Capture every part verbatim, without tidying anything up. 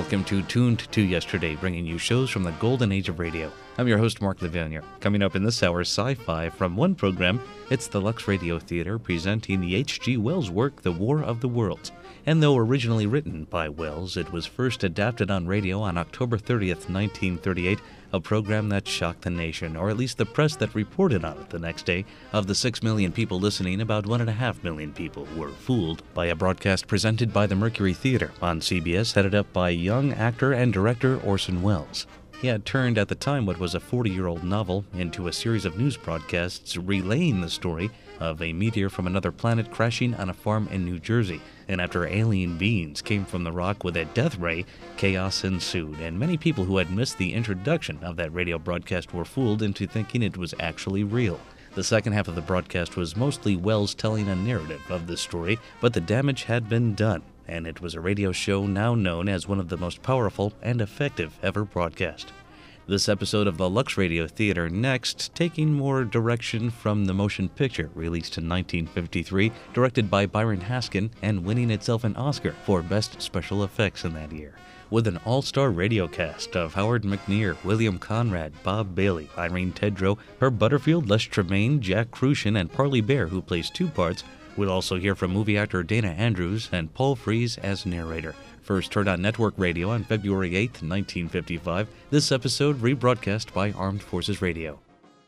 welcome to Tuned to Yesterday, bringing you shows from the golden age of radio. I'm your host, Mark Lavigne. Coming up in this hour, sci-fi from one program, it's the Lux Radio Theater presenting the H G Wells work, The War of the Worlds. And though originally written by Wells, it was first adapted on radio on October thirtieth, nineteen thirty-eight, a program that shocked the nation, or at least the press that reported on it the next day. Of the six million people listening, about one and a half million people were fooled by a broadcast presented by the Mercury Theater on C B S, headed up by young actor and director Orson Welles. He had turned at the time what was a forty-year-old novel into a series of news broadcasts relaying the story of a meteor from another planet crashing on a farm in New Jersey. And after alien beings came from the rock with a death ray, chaos ensued, and many people who had missed the introduction of that radio broadcast were fooled into thinking it was actually real. The second half of the broadcast was mostly Wells telling a narrative of the story, but the damage had been done, and it was a radio show now known as one of the most powerful and effective ever broadcast. This episode of the Lux Radio Theater next, taking more direction from the motion picture released in nineteen fifty-three, directed by Byron Haskin and winning itself an Oscar for Best Special Effects in that year. With an all-star radio cast of Howard McNear, William Conrad, Bob Bailey, Irene Tedrow, Herb Butterfield, Les Tremayne, Jack Kruschen, and Parley Bear, who plays two parts. We'll also hear from movie actor Dana Andrews and Paul Frees as narrator. First heard on network radio on February eighth, nineteen fifty-five, this episode rebroadcast by Armed Forces Radio.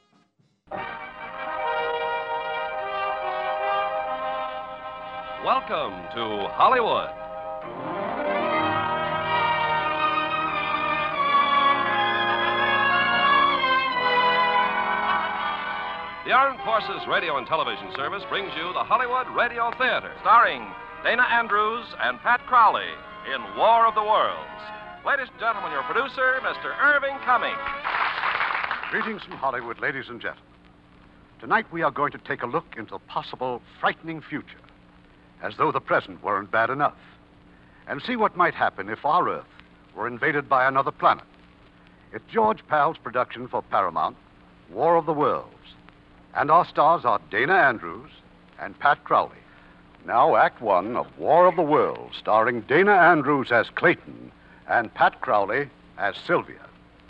Welcome to Hollywood. The Armed Forces Radio and Television Service brings you the Hollywood Radio Theater, starring Dana Andrews and Pat Crowley in War of the Worlds. Ladies and gentlemen, your producer, Mister Irving Cummings. Greetings from Hollywood, ladies and gentlemen. Tonight we are going to take a look into a possible frightening future, as though the present weren't bad enough, and see what might happen if our Earth were invaded by another planet. It's George Pal's production for Paramount, War of the Worlds, and our stars are Dana Andrews and Pat Crowley. Now, Act One of War of the Worlds, starring Dana Andrews as Clayton and Pat Crowley as Sylvia.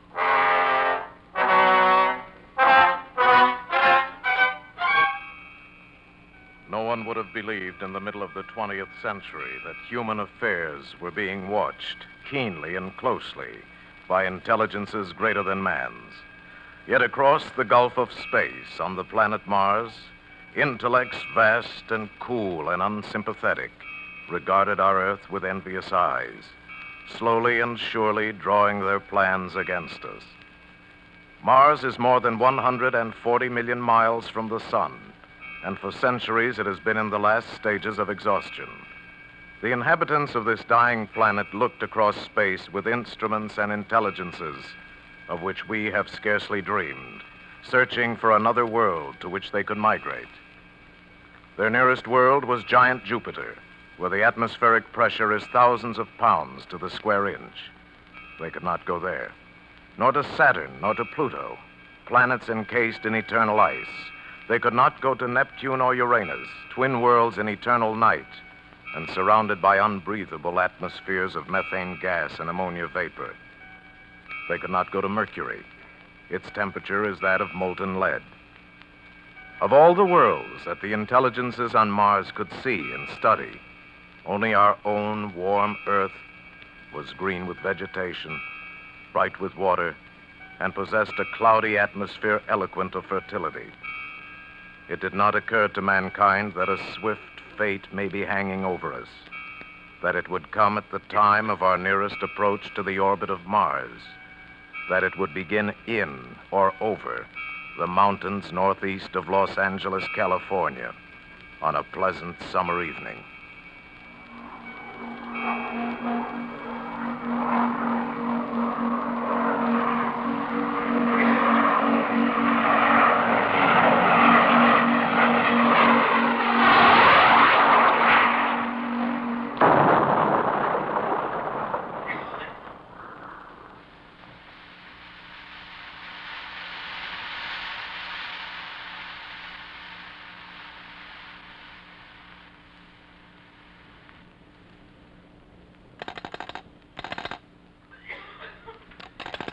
No one would have believed in the middle of the twentieth century that human affairs were being watched keenly and closely by intelligences greater than man's. Yet across the gulf of space on the planet Mars, intellects vast and cool and unsympathetic regarded our Earth with envious eyes, slowly and surely drawing their plans against us. Mars is more than one hundred forty million miles from the sun, and for centuries it has been in the last stages of exhaustion. The inhabitants of this dying planet looked across space with instruments and intelligences of which we have scarcely dreamed, searching for another world to which they could migrate. Their nearest world was giant Jupiter, where the atmospheric pressure is thousands of pounds to the square inch. They could not go there. Nor to Saturn, nor to Pluto, planets encased in eternal ice. They could not go to Neptune or Uranus, twin worlds in eternal night, and surrounded by unbreathable atmospheres of methane gas and ammonia vapor. They could not go to Mercury. Its temperature is that of molten lead. Of all the worlds that the intelligences on Mars could see and study, only our own warm Earth was green with vegetation, bright with water, and possessed a cloudy atmosphere eloquent of fertility. It did not occur to mankind that a swift fate may be hanging over us, that it would come at the time of our nearest approach to the orbit of Mars, that it would begin in or over the mountains northeast of Los Angeles, California, on a pleasant summer evening.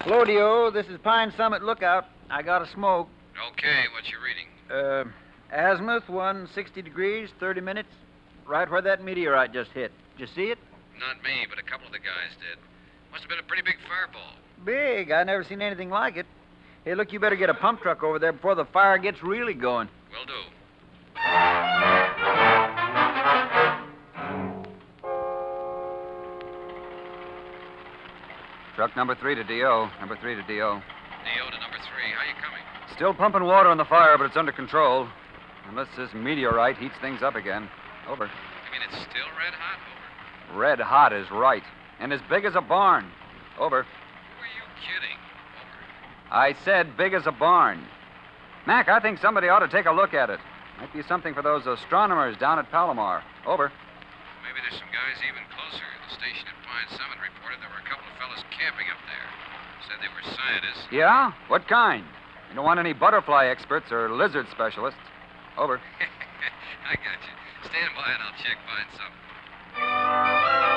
Hello, Dio. This is Pine Summit Lookout. I got a smoke. Okay, what's your reading? Uh, azimuth, one sixty degrees, thirty minutes. Right where that meteorite just hit. Did you see it? Not me, but a couple of the guys did. Must have been a pretty big fireball. Big. I never seen anything like it. Hey, look, you better get a pump truck over there before the fire gets really going. Will do. Truck number three to D O. Number three to D O. D O to number three. How you coming? Still pumping water on the fire, but it's under control. Unless this meteorite heats things up again. Over. You mean it's still red hot? Over. Red hot is right. And as big as a barn. Over. Who are you kidding? Over. I said big as a barn. Mac, I think somebody ought to take a look at it. Might be something for those astronomers down at Palomar. Over. Maybe there's some guys even closer. The station at Pine Summit reported there were a couple of fellas camping up there. Said they were scientists. Yeah? What kind? You don't want any butterfly experts or lizard specialists. Over. I got you. Stand by and I'll check Pine Summit.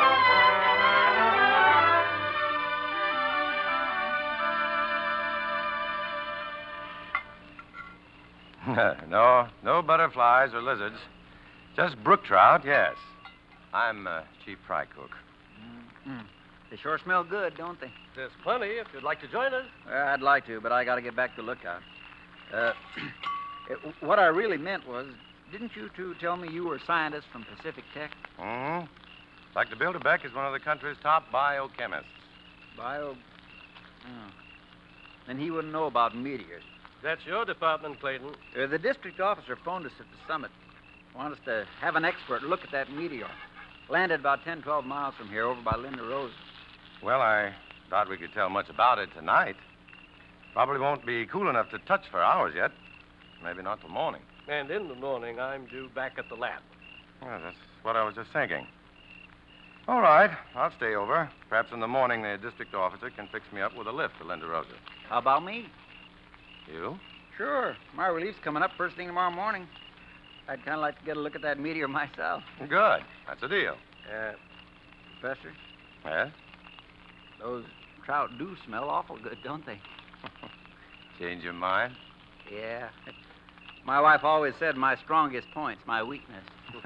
no, no butterflies or lizards. Just brook trout, yes. I'm uh, Chief Fry Cook. Mm-hmm. They sure smell good, don't they? There's plenty if you'd like to join us. Well, I'd like to, but I got to get back to Lookout. Uh, it, what I really meant was, didn't you two tell me you were scientists from Pacific Tech? Mm-hmm. Doctor Bilderbeck is one of the country's top biochemists. Bio... Oh. Then he wouldn't know about meteors. That's your department, Clayton. Uh, the district officer phoned us at the summit. Want us to have an expert look at that meteor. Landed about ten, twelve miles from here, over by Linda Rose. Well, I doubt we could tell much about it tonight. Probably won't be cool enough to touch for hours yet. Maybe not till morning. And in the morning, I'm due back at the lab. Well, that's what I was just thinking. All right, I'll stay over. Perhaps in the morning the district officer can fix me up with a lift to Linda Rosa. How about me? You? Sure. My relief's coming up first thing tomorrow morning. I'd kind of like to get a look at that meteor myself. Good. That's a deal. Uh, Professor, Yes? those trout do smell awful good, don't they? Change your mind? Yeah. My wife always said my strongest point's my weakness.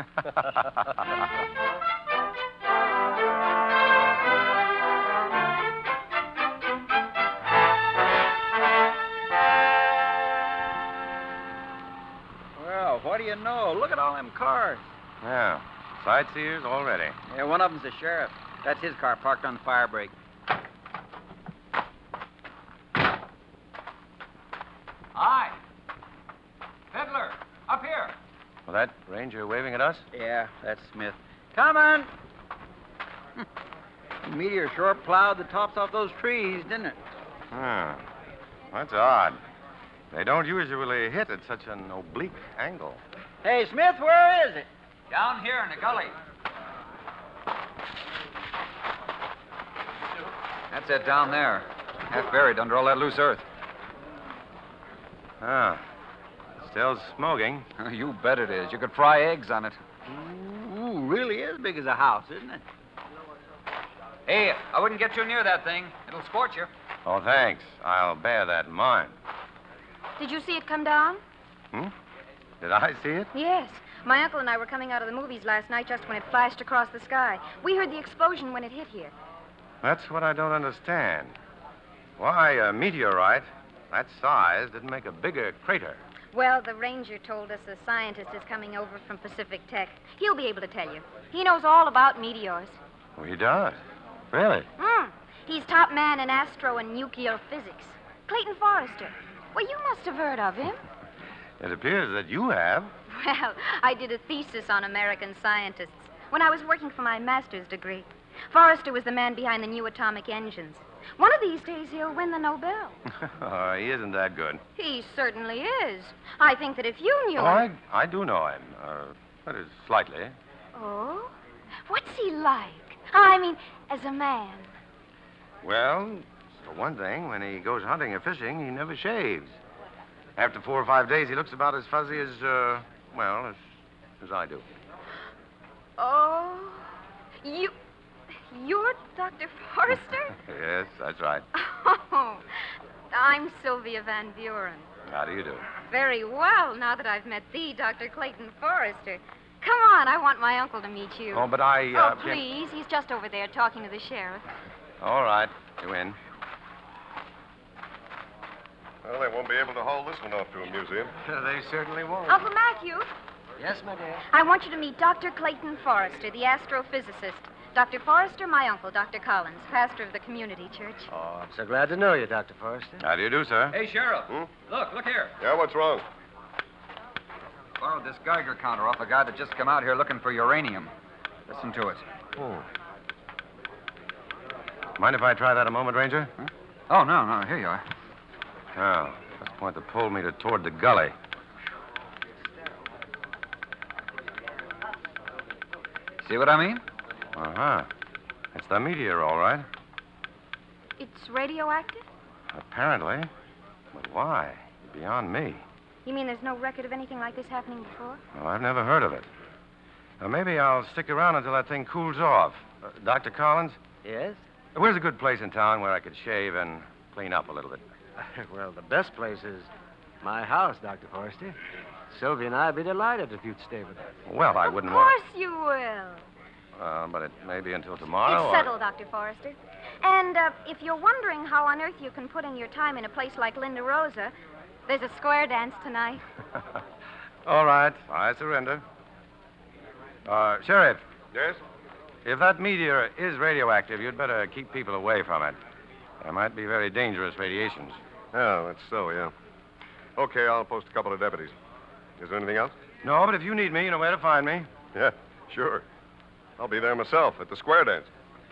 Well, what do you know? Look at all them cars. Yeah. Sightseers already. Yeah, one of them's the sheriff. That's his car parked on the fire break. Hi. Fiddler, up here. Well, that ranger waving at us? Yeah, that's Smith. Coming! The meteor sure plowed the tops off those trees, didn't it? Hmm. That's odd. They don't usually hit at such an oblique angle. Hey, Smith, where is it? Down here in the gully. That's it down there. Half buried under all that loose earth. Ah. Still smoking. You bet it is. You could fry eggs on it. Ooh, really is big as a house, isn't it? Hey, I wouldn't get too near that thing. It'll scorch you. Oh, thanks. I'll bear that in mind. Did you see it come down? Hmm? Did I see it? Yes. My uncle and I were coming out of the movies last night just when it flashed across the sky. We heard the explosion when it hit here. That's what I don't understand. Why, a meteorite that size didn't make a bigger crater. Well, the ranger told us a scientist is coming over from Pacific Tech. He'll be able to tell you. He knows all about meteors. Oh, he does? Really? Hmm. He's top man in astro and nuclear physics. Clayton Forrester. Well, you must have heard of him. It appears that you have. Well, I did a thesis on American scientists when I was working for my master's degree. Forrester was the man behind the new atomic engines. One of these days, he'll win the Nobel. Oh, he isn't that good. He certainly is. I think that if you knew Oh, him... I, I do know him. Uh, that is, slightly. Oh? What's he like? I mean, as a man. Well, for one thing, when he goes hunting or fishing, he never shaves. After four or five days, he looks about as fuzzy as, uh, well, as, as I do. Oh, you... You're Doctor Forrester? Yes, that's right. Oh, I'm Sylvia Van Buren. How do you do? Very well, now that I've met thee, Doctor Clayton Forrester. Come on, I want my uncle to meet you. Oh, but I, uh... Oh, please. He's just over there talking to the sheriff. All right. You in? Well, they won't be able to haul this one off to a museum. They certainly won't. Uncle Matthew, Yes, my dear. I want you to meet Doctor Clayton Forrester, the astrophysicist. Doctor Forrester, my uncle, Doctor Collins, pastor of the community church. Oh, I'm so glad to know you, Doctor Forrester. How do you do, sir? Hey, Sheriff. Hmm? Look, look here. Yeah, what's wrong? Borrowed this Geiger counter off a guy that just come out here looking for uranium. Listen to it. Oh. Mind if I try that a moment, Ranger? Huh? Oh, no, no. Here you are. Oh, that's the point that pulled me to toward the gully. See what I mean? Uh-huh. It's the meteor, all right. It's radioactive? Apparently. But why? Beyond me. You mean there's no record of anything like this happening before? Well, I've never heard of it. Well, maybe I'll stick around until that thing cools off. Uh, Doctor Collins, Yes? where's a good place in town where I could shave and clean up a little bit? Well, the best place is my house, Doctor Forrester. Sylvia and I'd be delighted if you'd stay with us. Well, I Of wouldn't course want... you will. Uh, but it may be until tomorrow. It's settled, Doctor Forrester. And uh, if you're wondering how on earth you can put in your time in a place like Linda Rosa, there's a square dance tonight. Or... All right, I surrender. Uh, Sheriff, Yes? if that meteor is radioactive, you'd better keep people away from it. There might be very dangerous radiations. Yeah, that's so, yeah. Okay, I'll post a couple of deputies. Is there anything else? No, but if you need me, you know where to find me. Yeah, sure. I'll be there myself at the square dance.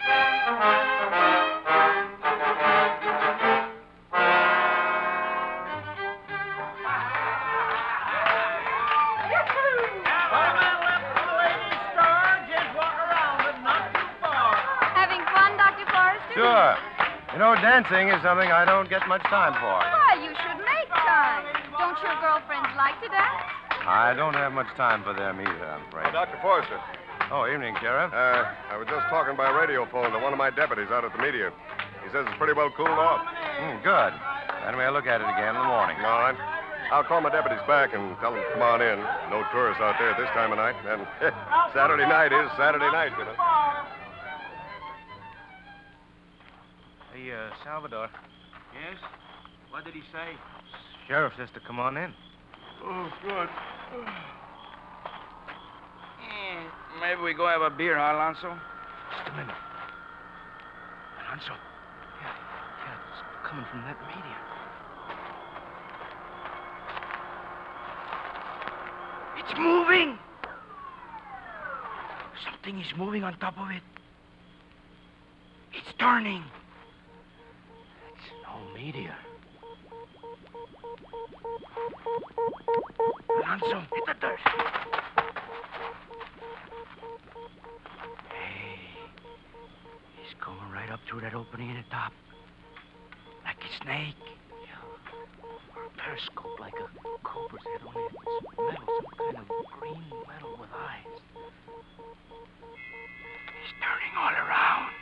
Having fun, Doctor Forrester? Sure. You know, dancing is something I don't get much time for. Why, you should make time. Don't your girlfriends like to dance? I don't have much time for them either, I'm Oh, afraid. Doctor Forrester. Oh, evening, Sheriff. Uh, I was just talking by radio phone to one of my deputies out at the meteor. He says it's pretty well cooled off. Hmm, good. Then we'll look at it again in the morning. All right. I'll call my deputies back and tell them to come on in. No tourists out there this time of night. And Saturday night is Saturday night, you know. Hey, uh, Salvador. Yes? What did he say? Sheriff says to come on in. Oh, good. Mm, maybe we go have a beer, huh, Alonso? Just a minute. Alonso. Yeah, yeah, it's coming from that meteor. It's moving! Something is moving on top of it. It's turning. It's no meteor. Alonso, hit the dirt. Hey, he's going right up through that opening in the top. Like a snake. Yeah. Or a periscope like a cobra's head, only it's metal, some kind of green metal with eyes. He's turning all around.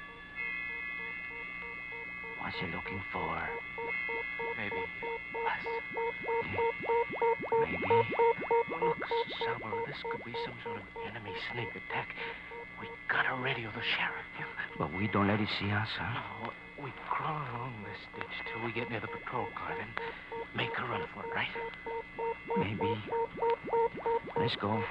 What's he looking for? Maybe us. Maybe. Look, Salvador, this could be some sort of enemy sneak attack. We gotta radio the sheriff. Yeah. But we don't let him see us, huh? No, we crawl along this ditch till we get near the patrol car, then make a run for it, right? Maybe. Let's go.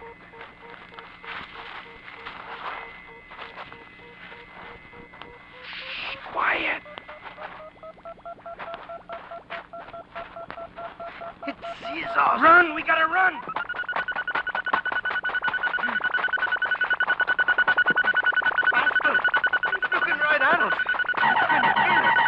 Shh, quiet. It sees us. Run! We gotta run! Faster! He's looking right at us. He's gonna kill us.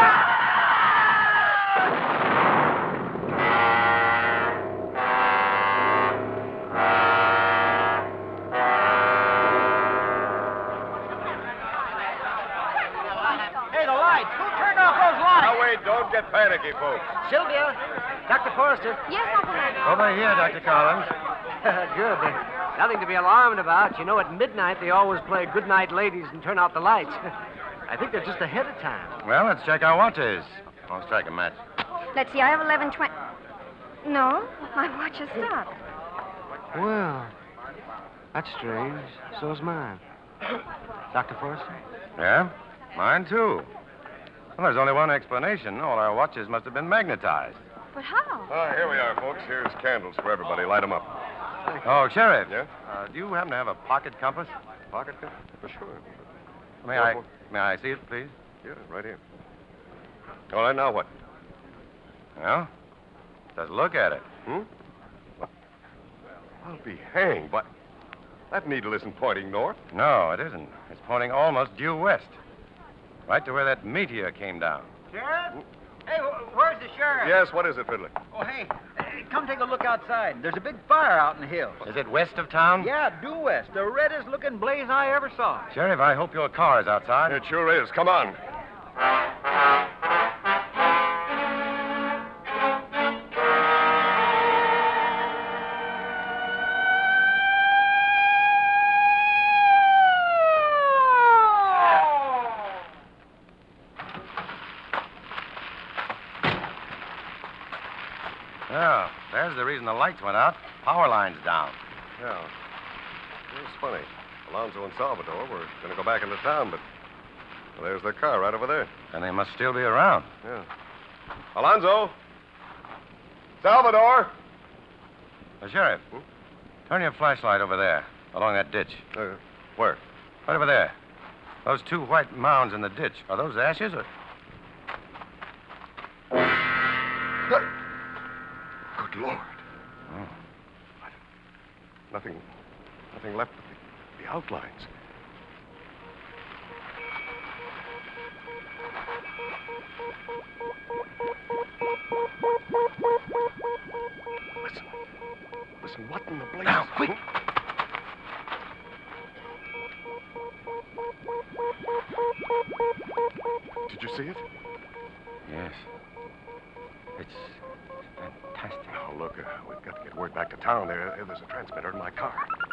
Hey, the lights. Who turned off those lights? Now, wait, don't get panicky, folks. Sylvia. Doctor Forrester. Yes, Uncle Matthew. Over here, Doctor Collins. Good. Nothing to be alarmed about. You know, at midnight, they always play Good Night Ladies and turn out the lights. I think they're just ahead of time. Well, let's check our watches. I'll strike a match. Let's see, I have eleven twenty. No, my watch has stopped. Well, that's strange. So's mine. Doctor Forrester? Yeah? Mine, too. Well, there's only one explanation. All our watches must have been magnetized. But how? Ah, here we are, folks. Here's candles for everybody. Light them up. Oh, Sheriff. Yeah? Uh, do you happen to have a pocket compass? Pocket cup? For sure. May Go I for it. may I see it, please? Yeah, right here. All right, now what? Well, let's look at it. Hmm? What? I'll be hanged. What? That needle isn't pointing north. No, it isn't. It's pointing almost due west. Right to where that meteor came down. Sheriff? Hey, wh- where's the sheriff? Yes, what is it, Fiddler? Oh, hey, uh, come take a look outside. There's a big fire out in the hills. Is it west of town? Yeah, due west. The reddest looking blaze I ever saw. Sheriff, I hope your car is outside. It sure is. Come on. Yeah, there's the reason the lights went out. Power line's down. Yeah. It's funny. Alonzo and Salvador were going to go back into town, but well, there's their car right over there. And they must still be around. Yeah. Alonzo! Salvador! Uh, Sheriff, Hmm? turn your flashlight over there, along that ditch. Uh, where? Right over there. Those two white mounds in the ditch. Are those ashes or... Good Lord. Oh. Nothing, nothing left but the, the outlines. Listen. Listen, what in the blazes? Now, quick! Did you see it? Yes. It's fantastic. Now, look, uh, we've got to get word back to town. There, there's a transmitter in my car.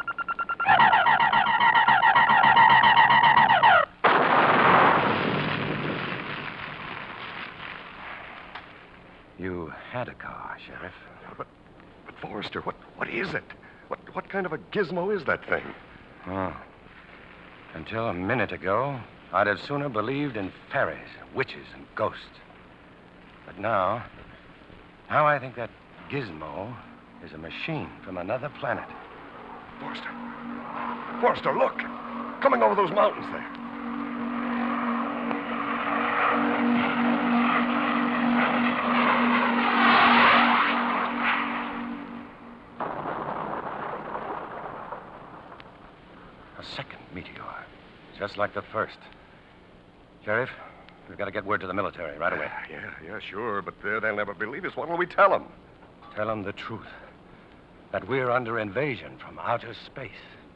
You had a car, Sheriff. But, but Forrester, what, what is it? What, what kind of a gizmo is that thing? Oh. Until a minute ago, I'd have sooner believed in fairies, witches, and ghosts. But now, now I think that gizmo is a machine from another planet. Forrester. Forrester, look. Coming over those mountains there. A second meteor, just like the first. Sheriff, we've got to get word to the military right away. Yeah, yeah, yeah, sure, but uh, they'll never believe us. What will we tell them? Tell them the truth. That we're under invasion from outer space.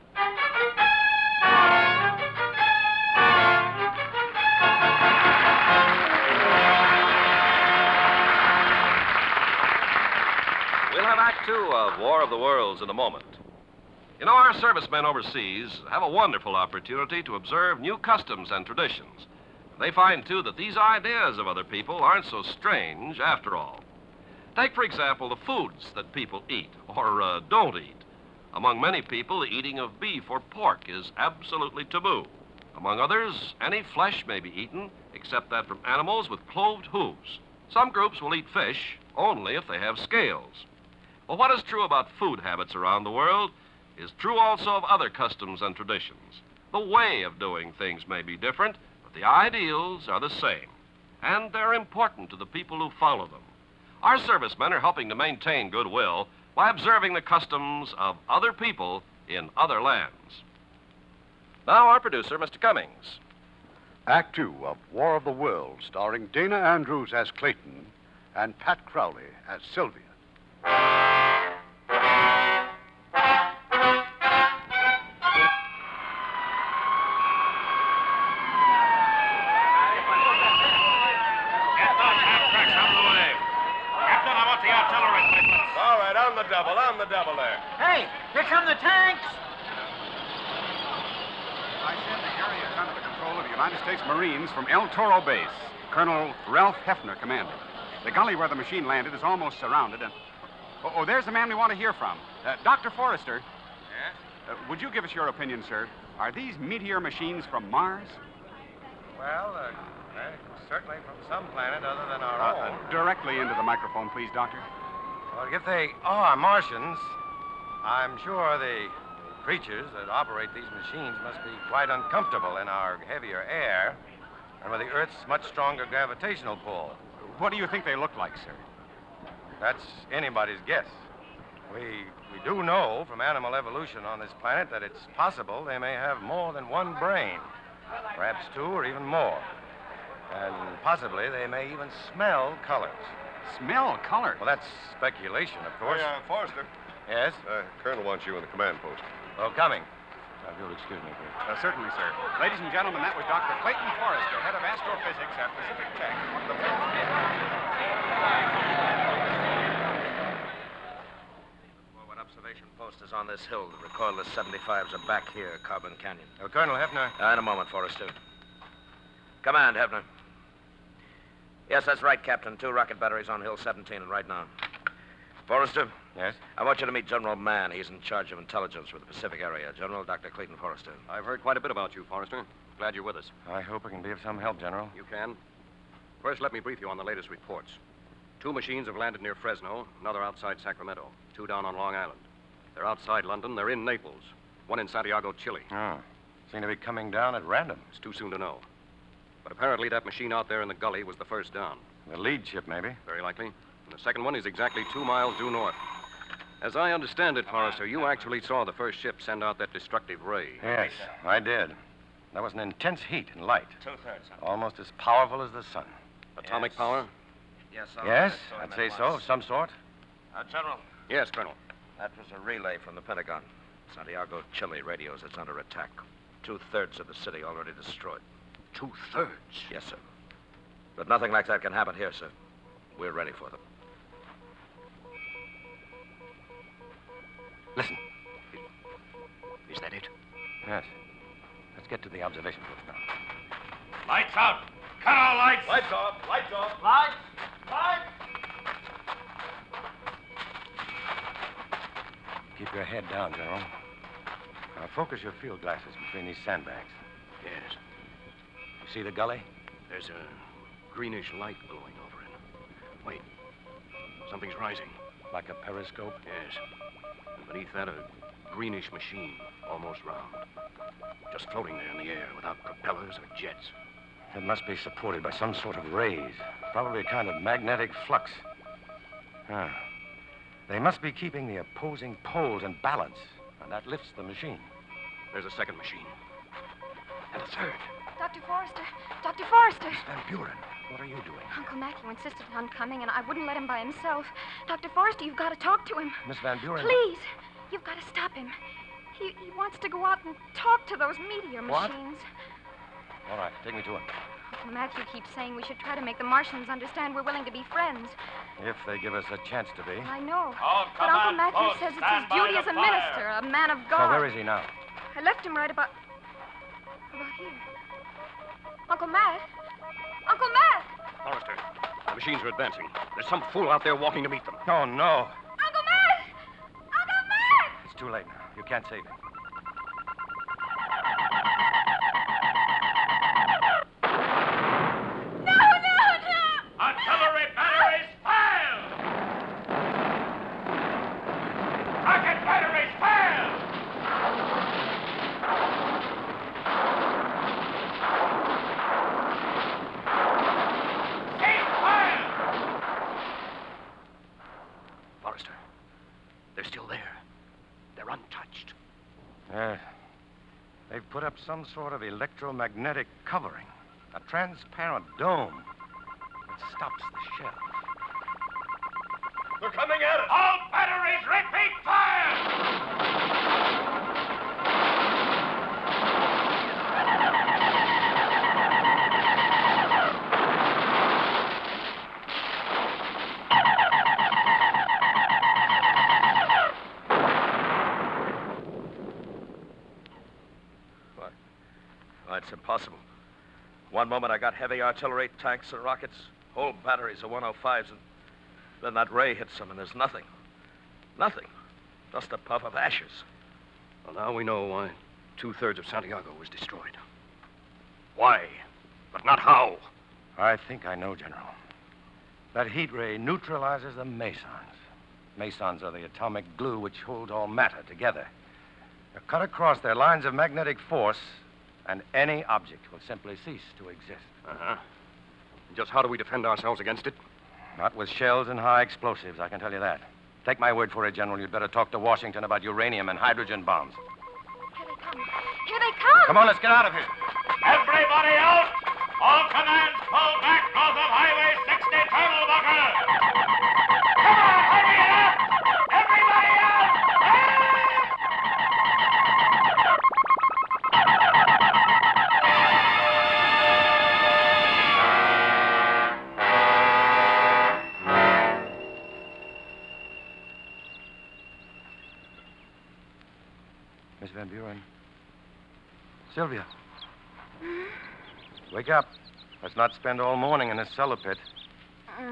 We'll have Act Two of War of the Worlds in a moment. You know, our servicemen overseas have a wonderful opportunity to observe new customs and traditions. They find, too, that these ideas of other people aren't so strange after all. Take, for example, the foods that people eat or uh, don't eat. Among many people, the eating of beef or pork is absolutely taboo. Among others, any flesh may be eaten, except that from animals with cloved hooves. Some groups will eat fish only if they have scales. Well, what is true about food habits around the world is true also of other customs and traditions. The way of doing things may be different, but the ideals are the same. And they're important to the people who follow them. Our servicemen are helping to maintain goodwill by observing the customs of other people in other lands. Now, our producer, Mister Cummings. Act Two of War of the Worlds, starring Dana Andrews as Clayton and Pat Crowley as Sylvia. All right, on the double, on the double there. Hey, here come the tanks. United States Marines from El Toro Base. Colonel Ralph Hefner, commanding. The gully where the machine landed is almost surrounded, and... Oh, oh there's the man we want to hear from. Uh, Doctor Forrester. Yes? Uh, would you give us your opinion, sir? Are these meteor machines from Mars? Well, uh, certainly from some planet other than our Uh, own. uh, directly into the microphone, please, Doctor. Well, if they are Martians, I'm sure the creatures that operate these machines must be quite uncomfortable in our heavier air and with the Earth's much stronger gravitational pull. What do you think they look like, sir? That's anybody's guess. We, we do know from animal evolution on this planet that it's possible they may have more than one brain, perhaps two or even more. And possibly they may even smell colors. Smell colors? Well, that's speculation, of course. Hey, uh, Forrester. Yes? Uh, Colonel wants you in the command post. Oh, coming. Uh, if you'll excuse me, please. Uh, certainly, sir. Ladies and gentlemen, that was Doctor Clayton Forrester, head of astrophysics at Pacific Tech. One of the Forward observation post is on this hill. The recoilless seventy-fives are back here, Carbon Canyon. Oh, Colonel Hefner. Uh, in a moment, Forrester. Command, Hefner. Yes, that's right, Captain. Two rocket batteries on Hill seventeen, and right now. Forrester? Yes? I want you to meet General Mann. He's in charge of intelligence for the Pacific area. General Doctor Clayton Forrester. I've heard quite a bit about you, Forrester. Glad you're with us. I hope I can be of some help, General. You can. First, let me brief you on the latest reports. Two machines have landed near Fresno, another outside Sacramento, two down on Long Island. They're outside London, they're in Naples, one in Santiago, Chile. Oh. Seem to be coming down at random. It's too soon to know. But apparently that machine out there in the gully was the first down. The lead ship, maybe? Very likely. And the second one is exactly two miles due north. As I understand it, Forrester, you actually saw the first ship send out that destructive ray. Yes, I did. That was an intense heat and light. Two-thirds. Almost as powerful as the sun. Atomic Yes. power? Yes, I'll Yes, give it to him I'd at say so, once. of some sort. Uh, General. Yes, Colonel. That was a relay from the Pentagon. Santiago, Chile radios it's under attack. Two-thirds of the city already destroyed. Two-thirds? Yes, sir. But nothing like that can happen here, sir. We're ready for them. Listen. Is that it? Yes. Let's get to the observation post now. Lights out. Cut all lights. Lights off. Lights off. Lights. Lights. Keep your head down, General. Now, focus your field glasses between these sandbags. Yes. You see the gully? There's a greenish light glowing over it. Wait. Something's rising. Like a periscope? Yes. And beneath that, a greenish machine, almost round. Just floating there in the air without propellers or jets. It must be supported by some sort of rays. Probably a kind of magnetic flux. Ah. They must be keeping the opposing poles in balance, and that lifts the machine. There's a second machine. And a third. Doctor Forrester. Doctor Forrester. Miss Van Buren, what are you doing? Uncle Matthew insisted on coming, and I wouldn't let him by himself. Doctor Forrester, you've got to talk to him. Miss Van Buren. Please. You've got to stop him. He, he wants to go out and talk to those meteor What? machines. All right, take me to him. Uncle Matthew keeps saying we should try to make the Martians understand we're willing to be friends. If they give us a chance to be. I know. All but Uncle command Matthew posts, says it's stand his by duty the as a fire. minister, a man of So God. where is he now? I left him right about... about here. Uncle Matt? Uncle Matt! Forrester, the machines are advancing. There's some fool out there walking to meet them. Oh, no. Uncle Matt! Uncle Matt! It's too late now. You can't save him. No, no, no! Artillery batteries fire! Rocket batteries fire! Cease fire! Forrester, they're still there. They're untouched. Uh, they've put up some sort of electromagnetic covering. A transparent dome that stops the shell. They're coming at us! All batteries, repeat fire! What? Oh, it's impossible. One moment I got heavy artillery, tanks, and rockets, whole batteries of one oh fives, and then that ray hits them, and there's nothing. Nothing. Just a puff of ashes. Well, now we know why two-thirds of Santiago was destroyed. Why? But not how. I think I know, General. That heat ray neutralizes the mesons. Mesons are the atomic glue which holds all matter together. They're cut across their lines of magnetic force, and any object will simply cease to exist. Uh-huh. Just how do we defend ourselves against it? Not with shells and high explosives, I can tell you that. Take my word for it, General. You'd better talk to Washington about uranium and hydrogen bombs. Here they come. Come on, let's get out of here. Everybody out! All commands pull back north of Highway sixty, Colonel Bucker! Come on, hurry it up! Everybody out! Miss Van Buren. Sylvia. Wake up. Let's not spend all morning in this cellar pit. Uh,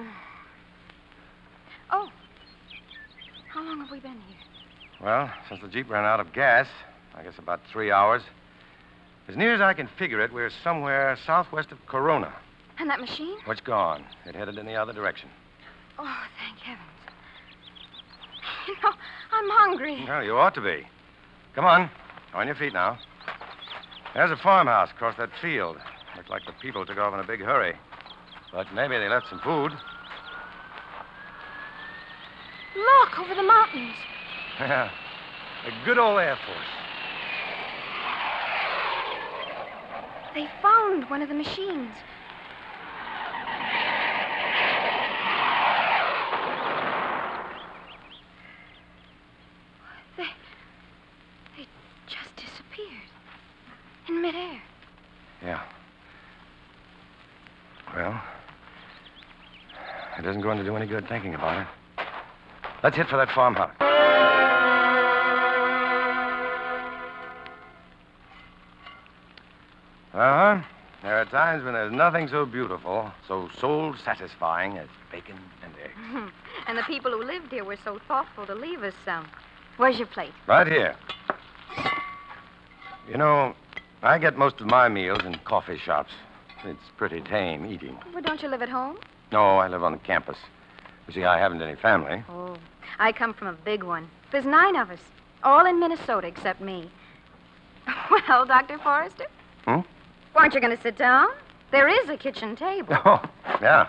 oh. How long have we been here? Well, since the Jeep ran out of gas, I guess about three hours. As near as I can figure it, we're somewhere southwest of Corona. And that machine? Well, it's gone. It headed in the other direction. Oh, thank heavens. You know, I'm hungry. Well, you ought to be. Come on. On your feet now. There's a farmhouse across that field. Looks like the people took off in a big hurry. But maybe they left some food. Look, over the mountains. Yeah. A good old Air Force. They found one of the machines. They... They just disappeared. In midair. Yeah. Well, it isn't going to do any good thinking about it. Let's hit for that farmhouse. Uh-huh. There are times when there's nothing so beautiful, so soul-satisfying as bacon and eggs. And the people who lived here were so thoughtful to leave us some. Where's your plate? Right here. You know, I get most of my meals in coffee shops. It's pretty tame eating. Well, don't you live at home? No, I live on the campus. You see, I haven't any family. Oh, I come from a big one. There's nine of us, all in Minnesota except me. Well, Doctor Forrester? Hmm? Aren't you going to sit down? There is a kitchen table. Oh, yeah.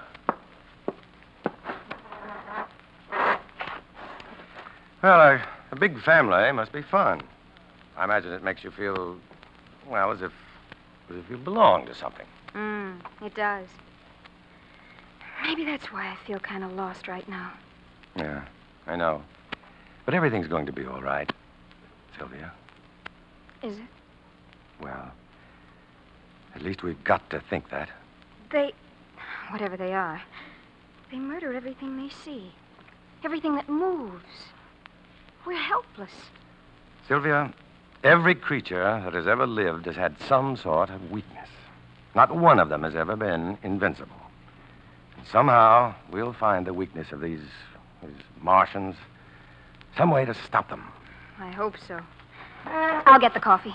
Well, a, a big family must be fun. I imagine it makes you feel, well, as if, as if you belong to something. Mm, it does. Maybe that's why I feel kind of lost right now. Yeah, I know. But everything's going to be all right, Sylvia. Is it? Well, at least we've got to think that. They, whatever they are, they murder everything they see. Everything that moves. We're helpless. Sylvia, every creature that has ever lived has had some sort of weakness. Not one of them has ever been invincible. And somehow, we'll find the weakness of these, these Martians. Some way to stop them. I hope so. I'll get the coffee.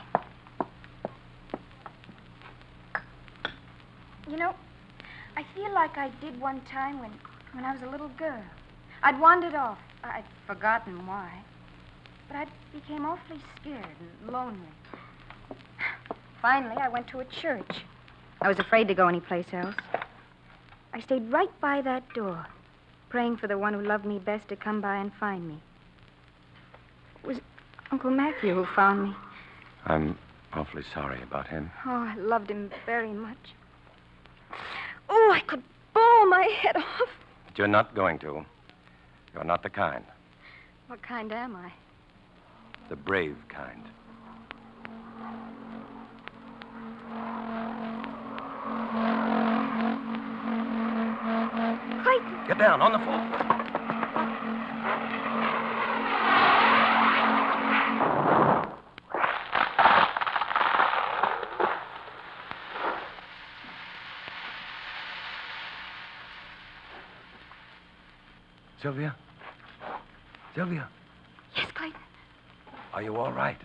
You know, I feel like I did one time when, when I was a little girl. I'd wandered off. I'd forgotten why. But I became awfully scared and lonely. Finally, I went to a church. I was afraid to go anyplace else. I stayed right by that door, praying for the one who loved me best to come by and find me. It was Uncle Matthew who found me. I'm awfully sorry about him. Oh, I loved him very much. Oh, I could bawl my head off. But you're not going to. You're not the kind. What kind am I? The brave kind. Clayton! Get down, on the floor. Sylvia? Sylvia? Yes, Clayton. Are you all right?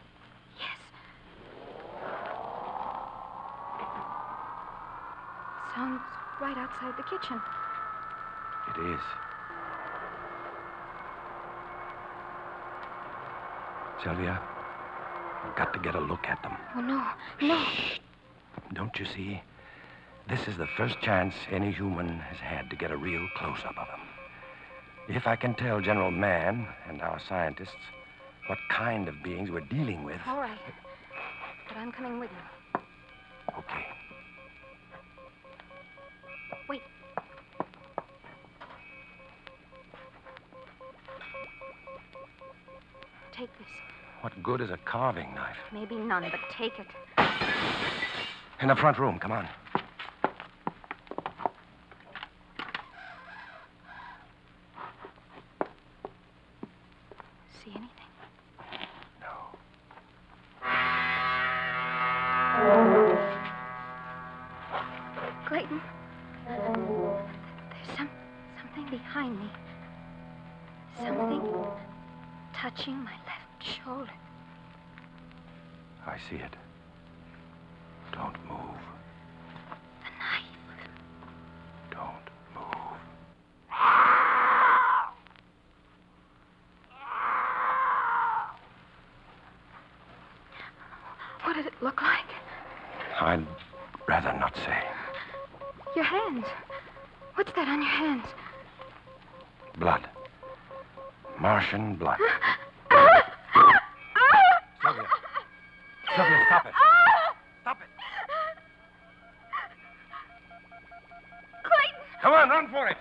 Sounds right outside the kitchen. It is. Sylvia, I've got to get a look at them. Oh, no. No. Don't you see? This is the first chance any human has had to get a real close-up of them. If I can tell General Mann and our scientists what kind of beings we're dealing with... All right. But I'm coming with you. Okay. Wait. Take this. What good is a carving knife? Maybe none, but take it. In the front room, come on. See anything? Clayton, there's some something behind me. Something touching my left shoulder. I see it. Don't move. The knife. Don't move. What did it look like? I'd rather not say. Your hands. What's that on your hands? Blood. Martian blood. Sylvia. Sylvia, stop it. Stop it. Clayton! Come on, run for it.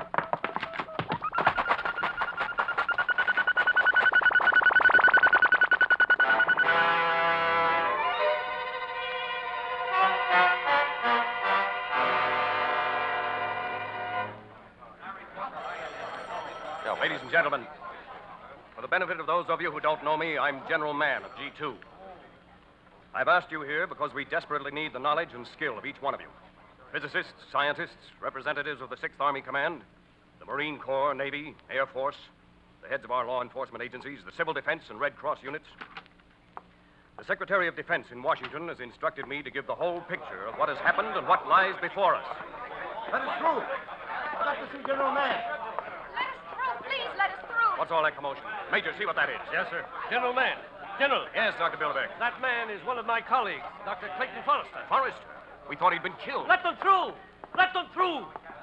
Now, ladies and gentlemen, for the benefit of those of you who don't know me, I'm General Mann of G two. I've asked you here because we desperately need the knowledge and skill of each one of you. Physicists, scientists, representatives of the Sixth Army Command, the Marine Corps, Navy, Air Force, the heads of our law enforcement agencies, the Civil Defense and Red Cross units. The Secretary of Defense in Washington has instructed me to give the whole picture of what has happened and what lies before us. Let us through. I'd like to see General Mann. Let us through, please, let us through. What's all that commotion? Major, see what that is. Yes, sir. General Mann. General. Yes, Doctor Bilderberg. That man is one of my colleagues, Doctor Clayton Forrester. Forrester? We thought he'd been killed. Let them through! Let them through!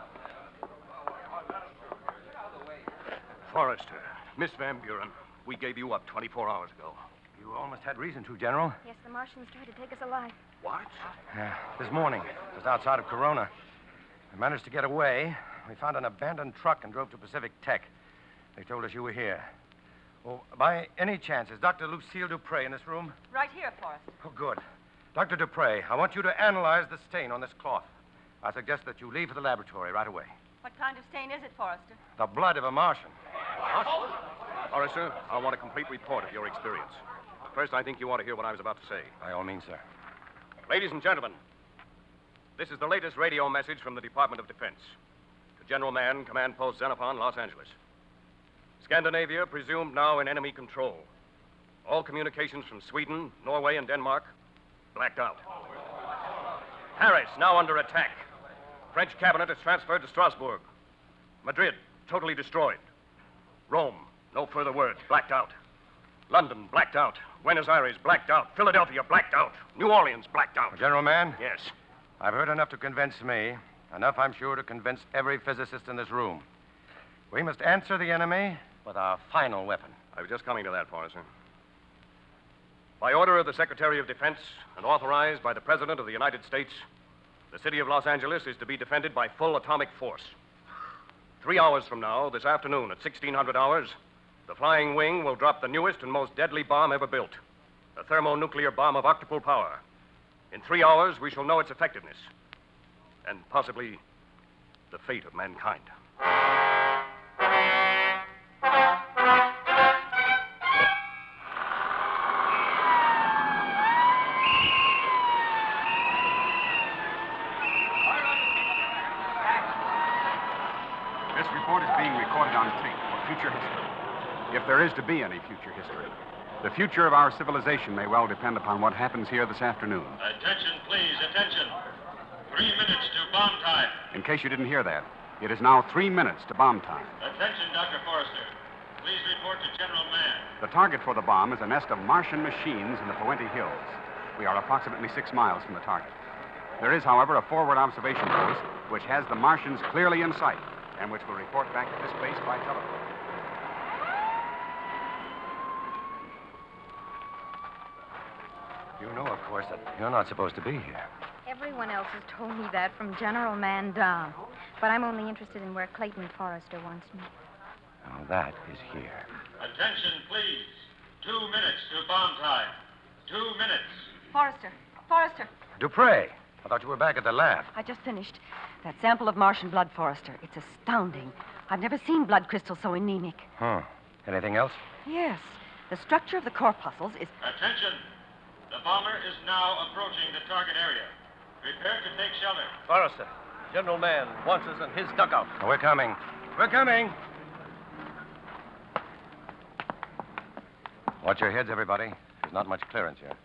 Forrester, Miss Van Buren, we gave you up twenty-four hours ago. You almost had reason to, General. Yes, the Martians tried to take us alive. What? Yeah, this morning, just outside of Corona. We managed to get away. We found an abandoned truck and drove to Pacific Tech. They told us you were here. Oh, by any chance, is Doctor Lucille Dupre in this room? Right here, Forrester. Oh, good. Doctor Dupre, I want you to analyze the stain on this cloth. I suggest that you leave for the laboratory right away. What kind of stain is it, Forrester? The blood of a Martian. Forrester, I want a complete report of your experience. First, I think you ought to hear what I was about to say. By all means, sir. Ladies and gentlemen, this is the latest radio message from the Department of Defense. To General Mann, Command Post Xenophon, Los Angeles. Scandinavia presumed now in enemy control. All communications from Sweden, Norway, and Denmark blacked out. Paris now under attack. French cabinet is transferred to Strasbourg. Madrid totally destroyed. Rome, no further word, blacked out. London blacked out. Buenos Aires blacked out. Philadelphia blacked out. New Orleans blacked out. General Mann? Yes. I've heard enough to convince me. Enough, I'm sure, to convince every physicist in this room. We must answer the enemy with our final weapon. I was just coming to that, Forrester. By order of the Secretary of Defense and authorized by the President of the United States, the city of Los Angeles is to be defended by full atomic force. Three hours from now, this afternoon at sixteen hundred hours, the Flying Wing will drop the newest and most deadly bomb ever built, a thermonuclear bomb of octuple power. In three hours, we shall know its effectiveness and possibly the fate of mankind. This report is being recorded on future history. If there is to be any future history. The future of our civilization may well depend upon what happens here this afternoon. Attention, please, attention. Three minutes to bomb time. In case you didn't hear that, it is now three minutes to bomb time. Attention, Doctor Forrester. Please report to General Mann. The target for the bomb is a nest of Martian machines in the Puente Hills. We are approximately six miles from the target. There is, however, a forward observation post which has the Martians clearly in sight and which will report back to this base by telephone. You know, of course, that you're not supposed to be here. Everyone else has told me that from General Mann down. But I'm only interested in where Clayton Forrester wants me. Now, that is here. Attention, please. Two minutes to bomb time. Two minutes. Forrester. Forrester. Dupre, I thought you were back at the lab. I just finished. That sample of Martian blood, Forrester. It's astounding. I've never seen blood crystals so anemic. Huh. Anything else? Yes. The structure of the corpuscles is... Attention. The bomber is now approaching the target area. Prepare to take shelter. Forrester, General Mann wants us in his dugout. Oh, we're coming. We're coming. Watch your heads, everybody. There's not much clearance here.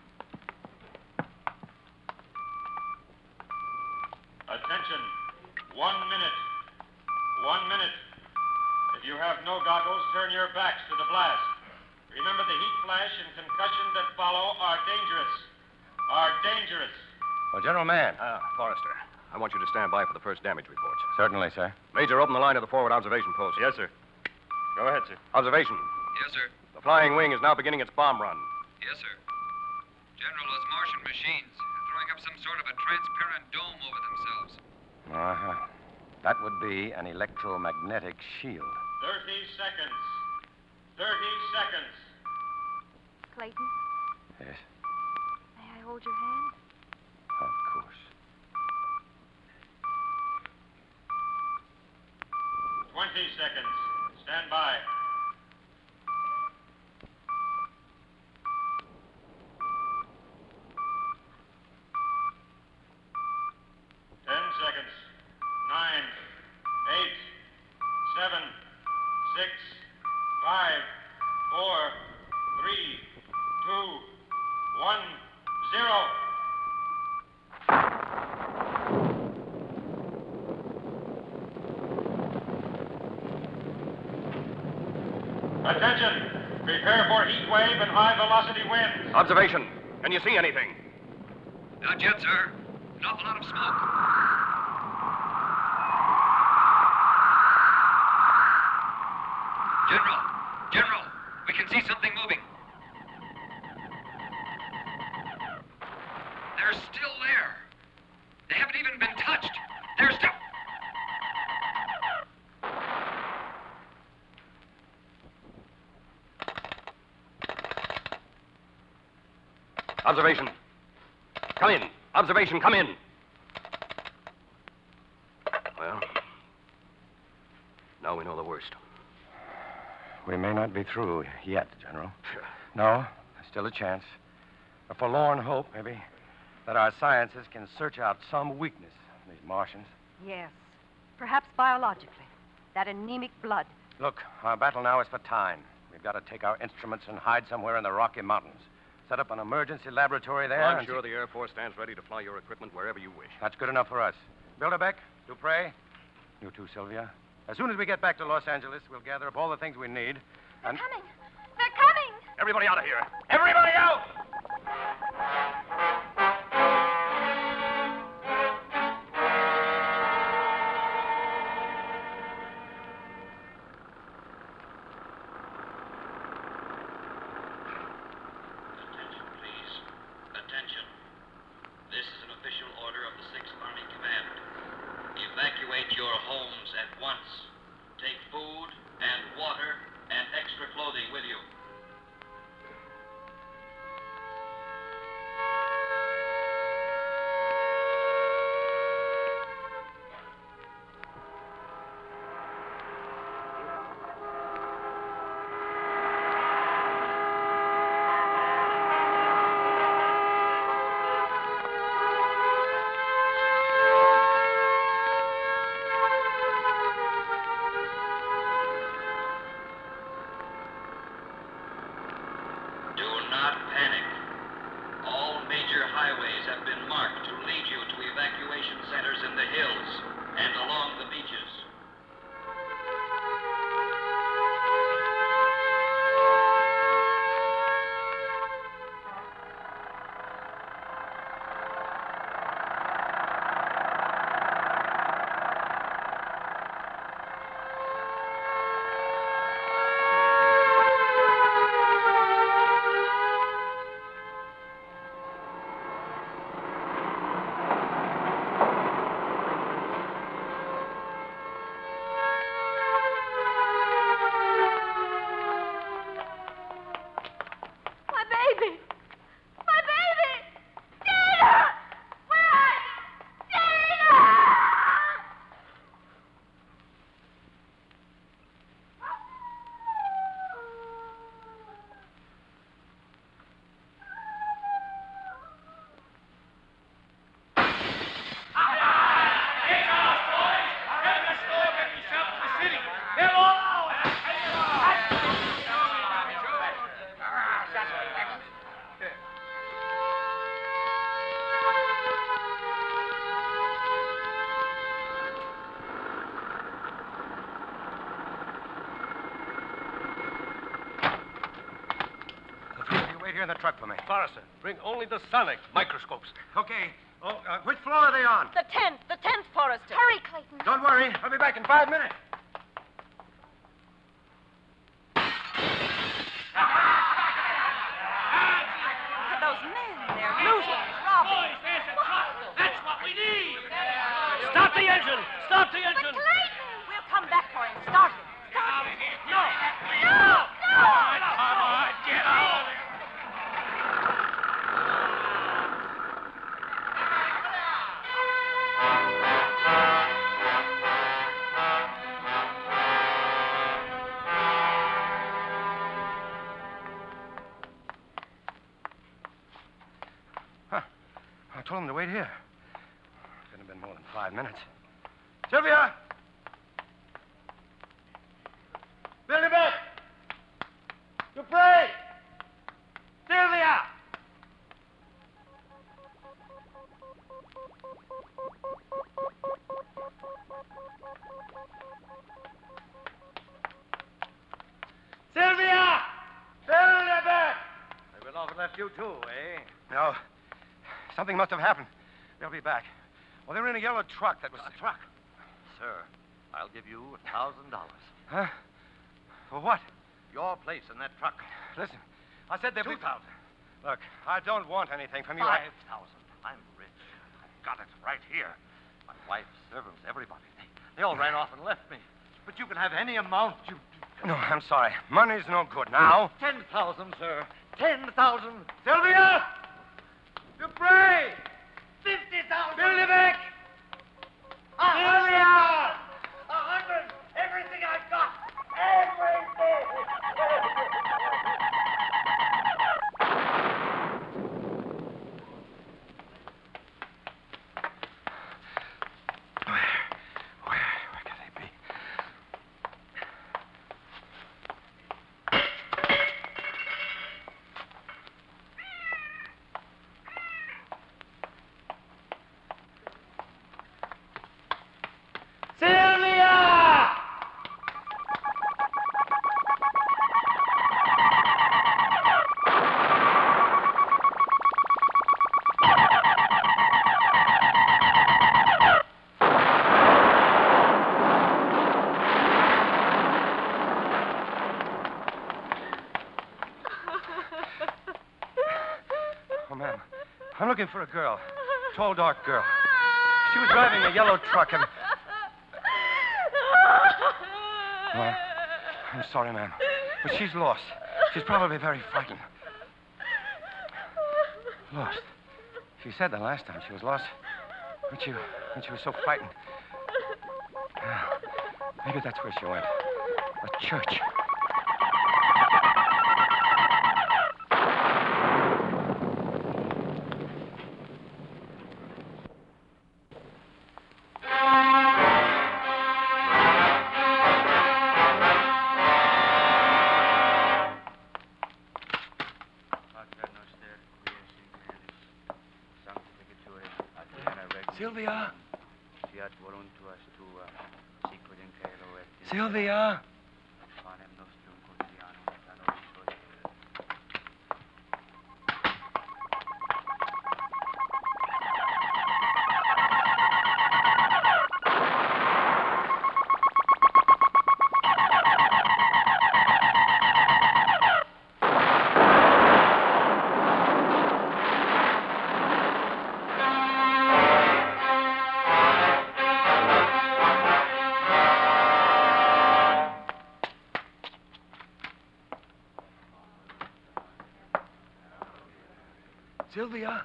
Attention. One minute. One minute. If you have no goggles, turn your backs to the blast. Remember, the heat flash and concussion that follow are dangerous. Are dangerous. Well, General Mann. Ah, Forrester, I want you to stand by for the first damage reports. Certainly, sir. Major, open the line of the forward observation post. Yes, sir. Go ahead, sir. Observation. Yes, sir. The flying wing is now beginning its bomb run. Yes, sir. General, those Martian machines are throwing up some sort of a transparent dome over themselves. Uh-huh. That would be an electromagnetic shield. Thirty seconds. Thirty seconds. Clayton, Yes, may I hold your hand? of course. Twenty seconds. Stand by. Ten seconds. Nine. Eight. Seven. Six. Five. Four. Three. Two. One. Zero. Attention! Prepare for heat wave and high velocity winds. Observation. Can you see anything? Not yet, sir. An awful lot of smoke. General! General! We can see something moving. They're still there. They haven't even been touched. They're still... Observation. Come in. Observation, come in. Well, now we know the worst. We may not be through yet, General. No, there's still a chance. A forlorn hope, maybe, that our scientists can search out some weakness in these Martians. Yes. Perhaps biologically. That anemic blood. Look, our battle now is for time. We've got to take our instruments and hide somewhere in the Rocky Mountains. Set up an emergency laboratory there. I'm and sure the Air Force stands ready to fly your equipment wherever you wish. That's good enough for us. Bilderbeck, Dupre, you too, Sylvia. As soon as we get back to Los Angeles, we'll gather up all the things we need. And They're coming. They're coming. Everybody out of here. Everybody out! Attention, please. Attention. This is an official order of the Sixth Army Command. Evacuate your homes at once. Take food and water and extra clothing with you. in the truck for me. Forrester, bring only the sonic microscopes. Okay. Oh, uh, which floor are they on? The tenth, the tenth, Forrester. Hurry, Clayton. Don't worry. I'll be back in five minutes. Look at those men. They're looting, robbing. That's what we need. Stop the engine. Stop the engine. We'll come back for him. Start it. Start it. No. No. Come on, come on. Get out. I told him to wait here. Couldn't have been more than five minutes. Sylvia! Billy Beck! Dupre! Sylvia! Sylvia! Billy Beck! They went off and left you, too, eh? No. Something must have happened. They'll be back. Well, they were in a yellow truck that was... A truck? Sir, I'll give you a thousand dollars. Huh? For what? Your place in that truck. Listen, I said they'll Two be... thousand. Look, I don't want anything from you. Five thousand. I'm rich. I've got it right here. My wife, servants, everybody. They, they all ran off and left me. But you can have any amount you... No, I'm sorry. Money's no good now. Ten thousand, sir. Ten thousand. Sylvia! Dupre! Fifty thousand. Billy Beck! A hundred. A hundred. Everything I've got. Everything. Where? Where? Where could they be? Oh, ma'am, I'm looking for a girl. Tall, dark girl. She was driving a yellow truck and... Well, I'm sorry, ma'am, but she's lost. She's probably very frightened. Lost? She said the last time she was lost. When she, when she was so frightened. Ah, maybe that's where she went. A church. Sylvia! Sylvia! Sylvia?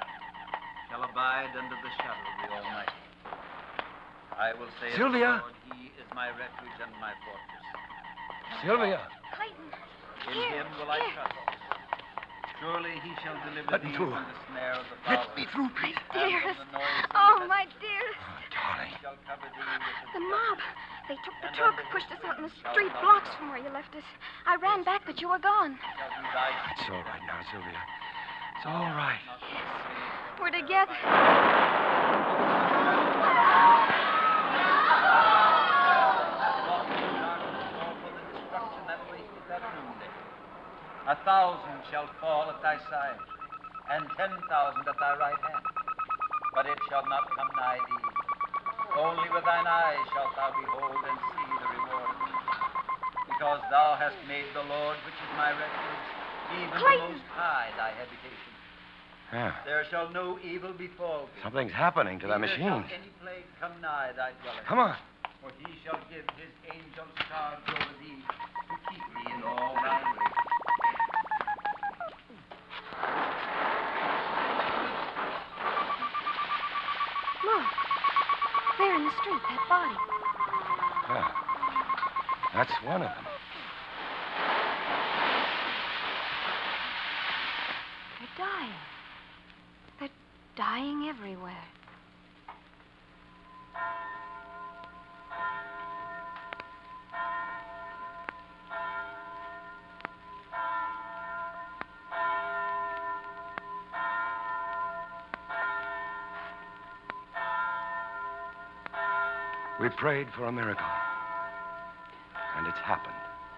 Under the shadow of the Almighty. I will say Sylvia? of the Lord, he my refuge and my fortress. Sylvia. Clayton. In Here, him will I here. trust. Surely he shall deliver Let me thee through. from the snare of the Let fowler. me through, please. and from Dearest. the noise of Oh, the my dearest. Darling. shall cover thee with The mob. They took the truck, pushed us out in the street blocks from where you left us. I ran back, but you were gone. It's all right now, Sylvia. It's all right. We're together. A thousand shall fall at thy side, and ten thousand at thy right hand. But it shall not come nigh thee. Only with thine eyes shalt thou behold and see the reward. Because thou hast made the Lord, which is my refuge, even Clayton. the Most High, thy habitation. Yeah. There shall no evil befall thee. Something's happening to that Neither machine. shall any plague come nigh thy dwelling. Come on. For he shall give his angels charge over thee to keep thee in all thy ways. Look. There in the street, that body. Yeah. That's one of them. They're dying. They're dying everywhere. We prayed for a miracle. And it's happened.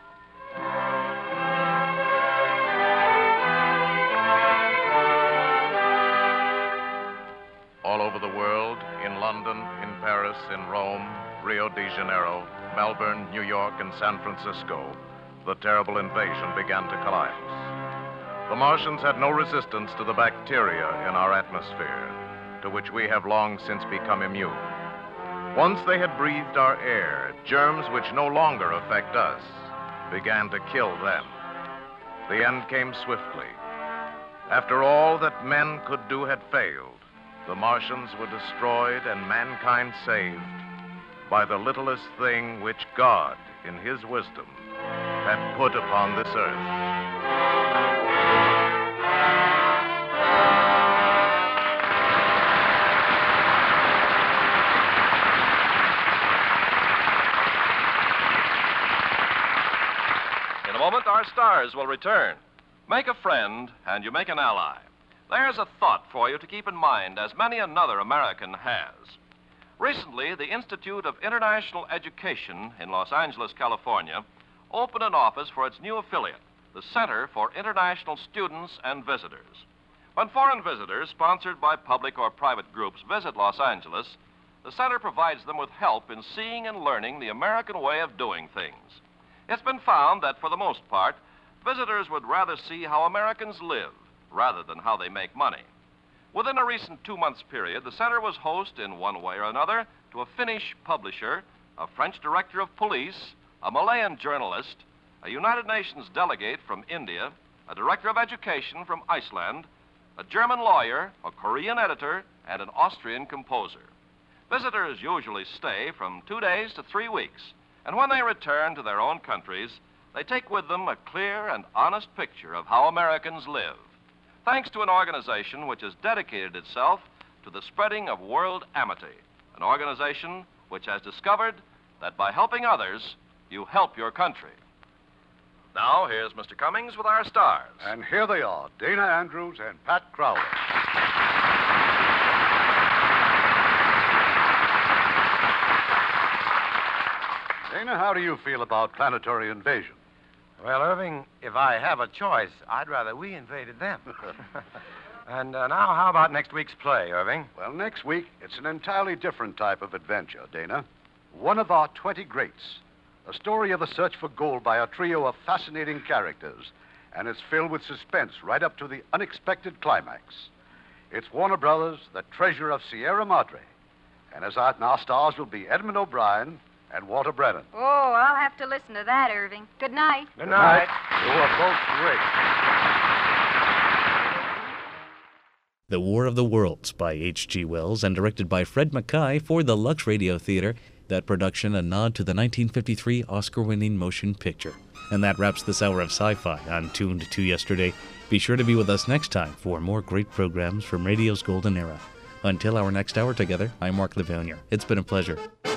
All over the world, in London, in Paris, in Rome, Rio de Janeiro, Melbourne, New York, and San Francisco, the terrible invasion began to collapse. The Martians had no resistance to the bacteria in our atmosphere, to which we have long since become immune. Once they had breathed our air, germs which no longer affect us began to kill them. The end came swiftly. After all that men could do had failed, the Martians were destroyed and mankind saved by the littlest thing which God, in his wisdom, had put upon this earth. In a moment, our stars will return. Make a friend, and you make an ally. There's a thought for you to keep in mind, as many another American has. Recently, the Institute of International Education in Los Angeles, California, opened an office for its new affiliate, the Center for International Students and Visitors. When foreign visitors, sponsored by public or private groups, visit Los Angeles, the center provides them with help in seeing and learning the American way of doing things. It's been found that, for the most part, visitors would rather see how Americans live rather than how they make money. Within a recent two-month period, the center was host, in one way or another, to a Finnish publisher, a French director of police, a Malayan journalist, a United Nations delegate from India, a director of education from Iceland, a German lawyer, a Korean editor, and an Austrian composer. Visitors usually stay from two days to three weeks, and when they return to their own countries, they take with them a clear and honest picture of how Americans live, thanks to an organization which has dedicated itself to the spreading of world amity, an organization which has discovered that by helping others, you help your country. Now, here's Mister Cummings with our stars. And here they are, Dana Andrews and Pat Crowley. Dana, how do you feel about planetary invasion? Well, Irving, if I have a choice, I'd rather we invaded them. And uh, now, how about next week's play, Irving? Well, next week, it's an entirely different type of adventure, Dana. One of our twenty greats. A story of the search for gold by a trio of fascinating characters. And it's filled with suspense right up to the unexpected climax. It's Warner Brothers, The Treasure of Sierra Madre. And as our, our stars will be Edmund O'Brien and Walter Brennan. Oh, I'll have to listen to that, Irving. Good night. Good night. You are both great. The War of the Worlds by H G Wells and directed by Fred Mackay for the Lux Radio Theater That production a nod to the nineteen fifty-three Oscar-winning motion picture. And that wraps this hour of Sci-Fi on Tuned to Yesterday. Be sure to be with us next time for more great programs from radio's golden era. Until our next hour together, I'm Mark Lavonier. It's been a pleasure.